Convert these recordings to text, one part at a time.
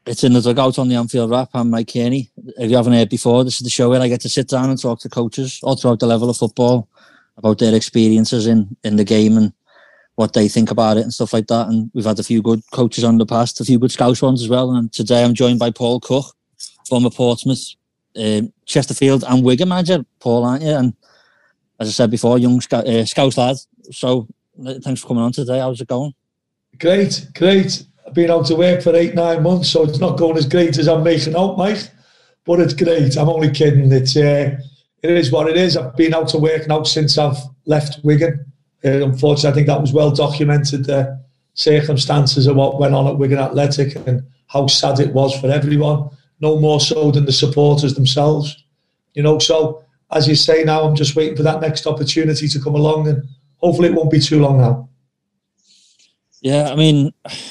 It's in the dugout on the Anfield Wrap. I'm Mike Kearney. If you haven't heard before, this is the show where I get to sit down and talk to coaches all throughout the level of football about their experiences in the game and what they think about it and stuff like that. And we've had a few good coaches on the past, a few good Scouse ones as well. And today I'm joined by Paul Cook, former Portsmouth, Chesterfield and Wigan manager. Paul, aren't you? And as I said before, young Scouse lad. So thanks for coming on today. How's it going? Great. I've been out to work for 8-9 months, so it's not going as great as I'm making out, Mike. But it's great. I'm only kidding. It is what it is. I've been out to work now since I've left Wigan. Unfortunately, I think that was well documented, the circumstances of what went on at Wigan Athletic and how sad it was for everyone. No more so than the supporters themselves. So as you say now, I'm just waiting for that next opportunity to come along, and hopefully it won't be too long now. Yeah, I mean,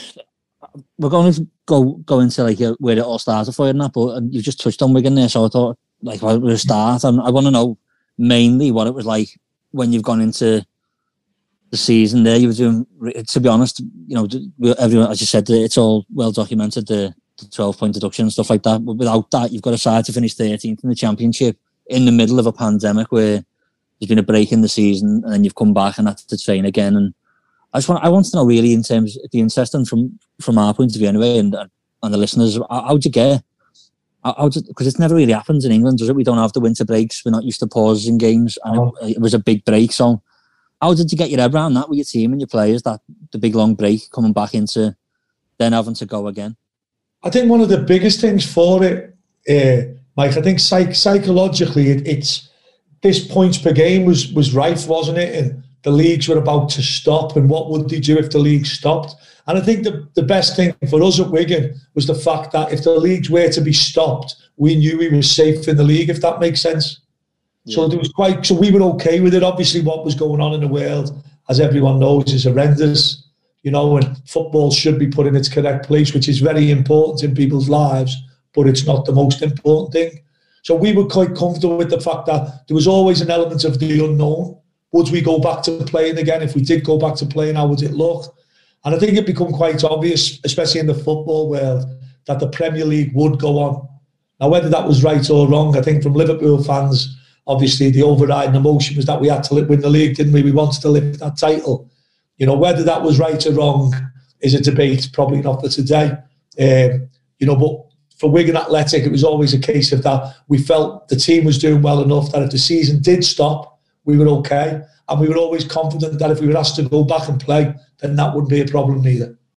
we're going to go into like where it all started for you and that, but you just touched on Wigan there, so I thought like where to start. And I want to know mainly what it was like when you've gone into the season there. You were doing, to be honest, everyone, as you said, it's all well documented, the 12-point deduction and stuff like that. But without that, you've got a side to finish 13th in the Championship in the middle of a pandemic where there's been a break in the season, and then you've come back and had to train again. And I want to know really, in terms, it'd be interesting from our point of view anyway, and the listeners, how'd you get? Because it never really happens in England, does it? We don't have the winter breaks. We're not used to pauses in games, and it was a big break. So, how did you get your head around that with your team and your players? That the big long break coming back into then having to go again. I think one of the biggest things for it, Mike, I think psychologically, it's this points per game was rife, wasn't it? And the leagues were about to stop, and what would they do if the league stopped? And I think the best thing for us at Wigan was the fact that if the leagues were to be stopped, we knew we were safe in the league, if that makes sense. Yeah. So we were okay with it. Obviously, what was going on in the world, as everyone knows, is horrendous. And football should be put in its correct place, which is very important in people's lives, but it's not the most important thing. So we were quite comfortable with the fact that there was always an element of the unknown. Would we go back to playing again? If we did go back to playing, how would it look? And I think it became quite obvious, especially in the football world, that the Premier League would go on. Now, whether that was right or wrong, I think from Liverpool fans, obviously the overriding emotion was that we had to win the league, didn't we? We wanted to lift that title. Whether that was right or wrong is a debate, probably not for today. But for Wigan Athletic, it was always a case of that we felt the team was doing well enough that if the season did stop, we were okay. And we were always confident that if we were asked to go back and play, then that wouldn't be a problem either.